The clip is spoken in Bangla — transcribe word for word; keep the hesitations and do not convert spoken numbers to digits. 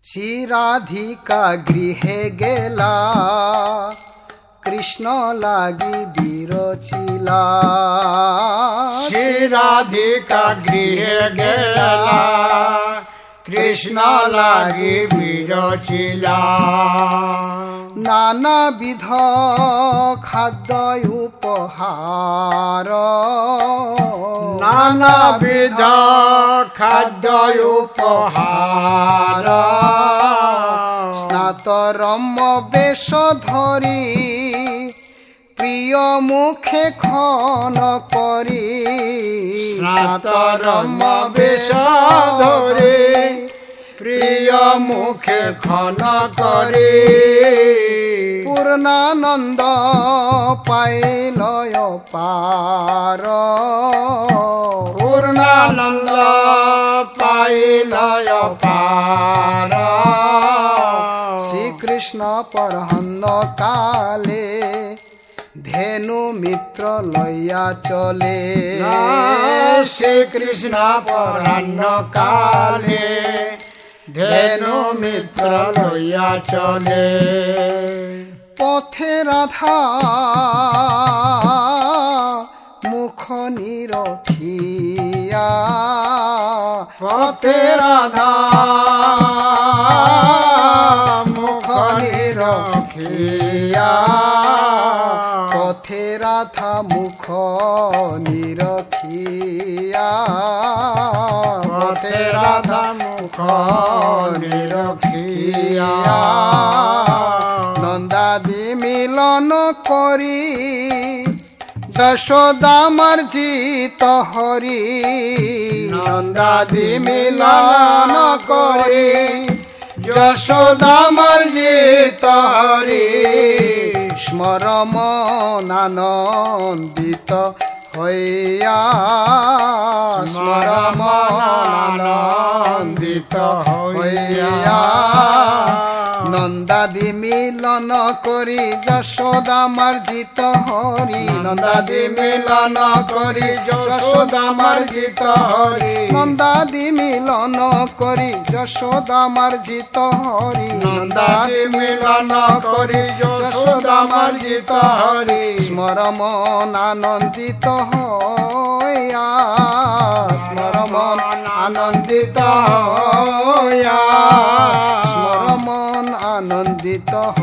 শ্রী রাধিকা গৃহে গেলা, কৃষ্ণ লাগি বিরচিলা। শ্রী রাধিকা গৃহে গেলা, কৃষ্ণ লাগি বিরচিলা। নানাবিধ খাদ্য উপহার, নানাবিধ খাদ্য উপহার। স্নাতরম্য বেশ ধরি, প্রিয় মুখে খন করি। স্নাতরম্য বেশ ধরি, প্রিয় মুখে খন করি। পূর্ণানন্দ পাইলয় পার, পূর্ণানন্দ পাইলয় পার। শ্রীকৃষ্ণ পরহন্ন কালে, ধেনু মিত্র লইয়া চলে। শ্রীকৃষ্ণ পরাহ্ন কালে, ধেনু মিত্র লইয়া চলে। পথে রাধা মুখ নিরখিয়া, পথে রাধা মুখ নিরখিয়া। পথে রাধা মুখ নিরখিয়া, পথে রাধা মুখ নিরখিয়া। নন্দাদি মিলন করি, যশোদা মার্জিত হরি। নন্দাদি মিলন করি, যশোদা মার্জিত হরি। স্মরমনানন্দিত হইয়া, স্মরমনানন্দিত হইয়া। নন্দাদি মিলন করি, যশোদা মার্জিত হরি। নন্দাদি মিলন করি, যশোদা মার্জিত হরি। নন্দাদি মিলন করি, যশোদা মার্জিত হরি। নন্দাদি মিলন করি, যশোদা মার্জিত হরি। স্মরমন আনন্দিত হইয়া, স্মরমন আনন্দিত হইয়া, স্মরমন আনন্দিত